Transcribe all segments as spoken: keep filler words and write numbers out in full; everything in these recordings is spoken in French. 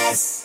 S.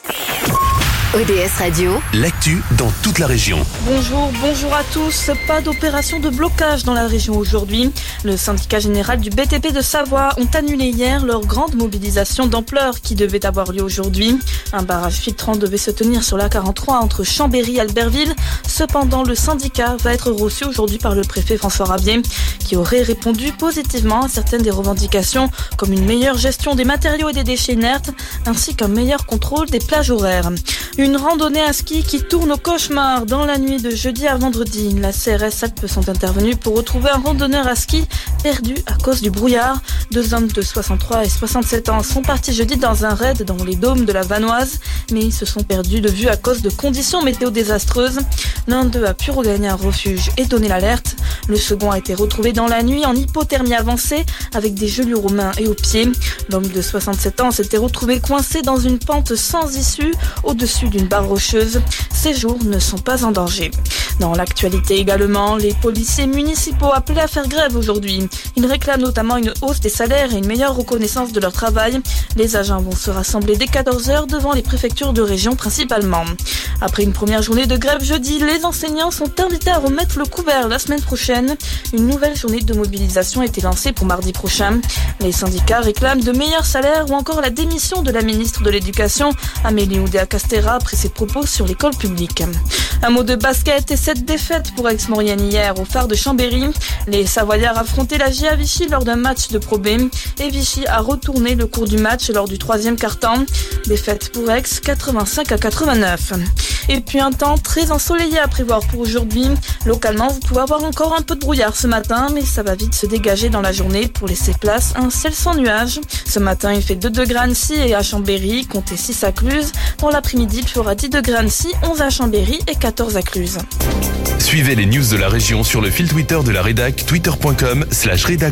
O D S Radio, l'actu dans toute la région. Bonjour, bonjour à tous. Pas d'opération de blocage dans la région aujourd'hui. Le syndicat général du B T P de Savoie ont annulé hier leur grande mobilisation d'ampleur qui devait avoir lieu aujourd'hui. Un barrage filtrant devait se tenir sur l'A quarante-trois entre Chambéry et Albertville. Cependant, le syndicat va être reçu aujourd'hui par le préfet François Rabier, qui aurait répondu positivement à certaines des revendications, comme une meilleure gestion des matériaux et des déchets inertes, ainsi qu'un meilleur contrôle des plages horaires. Une randonnée à ski qui tourne au cauchemar dans la nuit de jeudi à vendredi. La C R S Alpes sont intervenus pour retrouver un randonneur à ski perdu à cause du brouillard. Deux hommes de soixante-trois et soixante-sept ans sont partis jeudi dans un raid dans les dômes de la Vanoise, mais ils se sont perdus de vue à cause de conditions météo désastreuses. L'un d'eux a pu regagner un refuge et donner l'alerte. Le second a été retrouvé dans la nuit en hypothermie avancée avec des gelures aux mains et aux pieds. L'homme de soixante-sept ans s'était retrouvé coincé dans une pente sans issue au-dessus d'une barre rocheuse. Ces jours ne sont pas en danger. Dans l'actualité également, les policiers municipaux appelés à faire grève aujourd'hui. Ils réclament notamment une hausse des salaires et une meilleure reconnaissance de leur travail. Les agents vont se rassembler dès quatorze heures devant les préfectures de région principalement. Après une première journée de grève jeudi, les enseignants sont invités à remettre le couvert la semaine prochaine. Une nouvelle journée de mobilisation a été lancée pour mardi prochain. Les syndicats réclament de meilleurs salaires ou encore la démission de la ministre de l'Éducation, Amélie Oudéa-Castéra, après ses propos sur l'école publique. Un mot de basket et cette défaite pour Aix-Maurienne hier au phare de Chambéry. Les Savoyards affrontaient la J A Vichy lors d'un match de Pro B et Vichy a retourné le cours du match lors du troisième quart-temps. Défaite pour Aix, quatre-vingt-cinq à quatre-vingt-neuf. Et puis un temps très ensoleillé à prévoir pour aujourd'hui. Localement, vous pouvez avoir encore un peu de brouillard ce matin, mais ça va vite se dégager dans la journée pour laisser place à un ciel sans nuages. Ce matin, il fait deux degrés à Annecy et à Chambéry, comptez six à Cluse. Dans l'après-midi, il fera dix degrés à Annecy, onze à Chambéry et quatorze à Cluse. Suivez les news de la région sur le fil Twitter de la rédac, twitter point com slash rédac.